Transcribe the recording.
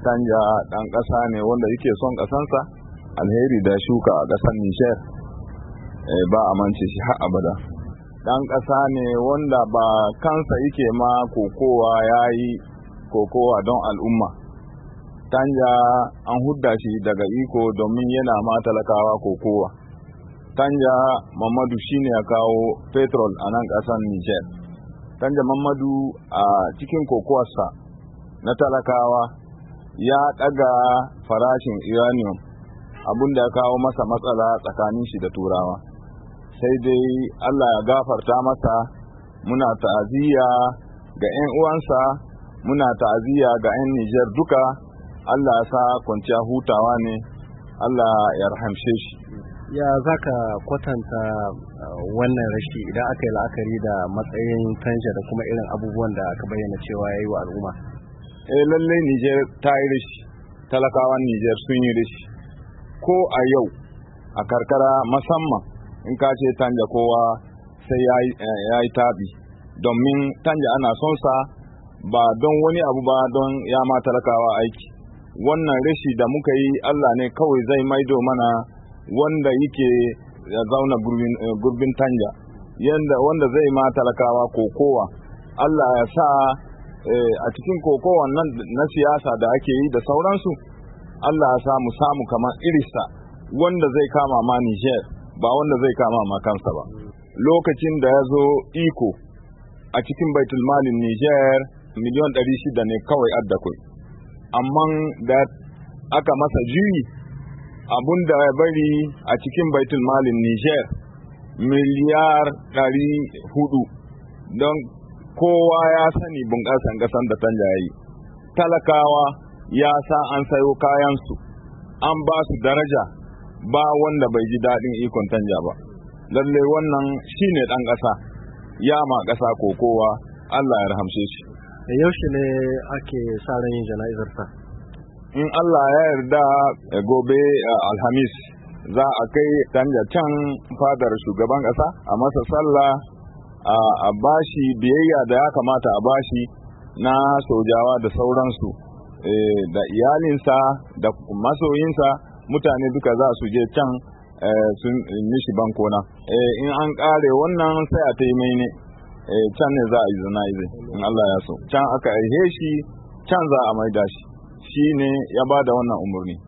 Tanja ɗan ƙasa ne wanda yake son ƙasansa, alheri da shuka a ƙasar Nijar ba a mance shi har abada. Ɗan ƙasa ne wanda ba kansa yake ma kokowa, ya yi kokowa don al'umma. Tanja an hudda shi daga iko domin yana ma talakawa kokowa. Tanja Mamadu shine ya kawo petrol a nan ƙasar Nijar. Tanja Mamadu a cikin kokowarsa na talakawa ya ɗaga farashin uranium, abinda ya kawo masa matsala tsakanin shi da turawa. Sai dai Allah ya gafarta masa, muna ta'aziyya ga 'yan uwansa, muna ta'aziyya ga 'yan Nijar duka. Allah ya sa kwanciya hutawa ne, Allah ya rahamshe shi. Ya zaka kwatanta wannan rashi idan aka yi la'akari da matsayin Tanja da kuma irin abubuwan da aka bayyana cewa ya yi wa al'umma? Lallai Nijar ta yi rashi, talakawan Nijar sun yi rashi. Ko a yau a karkara musamman in ka ce Tanja kowa sai ya yi taɓi, domin Tanja ana son sa ba don wani abu ba, don ya ma talakawa aiki. Wannan rashi da muka yi Allah ne kawai zai maido mana wanda yake ya zauna gurbin Tanja, wanda zai ma talakawa kokowa. Allah ya sa a cikin kokowan nan na siyasa da ake yi da sauransu, Allah ya sa mu samu kamar irisa wanda zai kama ma Niger, ba wanda zai kama ma kansa ba. Lokacin da ya zo iko a cikin baitul malin Niger miliyan 600 ne kawai addakwai, amma da aka masa juyi abun da ya bari a cikin baitul malin Niger miliyar 400, don kowa ya sani bunƙasan ƙasan da Tanja ya yi. Talakawa ya sa an sayo kayansu, an ba su daraja, ba wanda bai ji daɗin ikon Tanja ba. Lalle wannan shine ɗan ƙasa, ya ma ƙasa kokowa, Allah ya rahamshe shi. Yaushe ne ake sa ran yin jana'izarsa? In Allah ya yarda gobe Alhamis za a kai Tanja can fadar shugaban ƙasa a masa sallah, a bashi biyayya da ya kamata a bashi na sojawa da sauransu, da iyalinsa da masoyinsa, mutane duka za su je can sun mishi bankona. In an ƙare wannan sai a taimai ne, can ne za a yi zana'ize in Allah ya so. Can aka aihe shi, can za a maida shi. Shi ne ya ba da wannan umarni.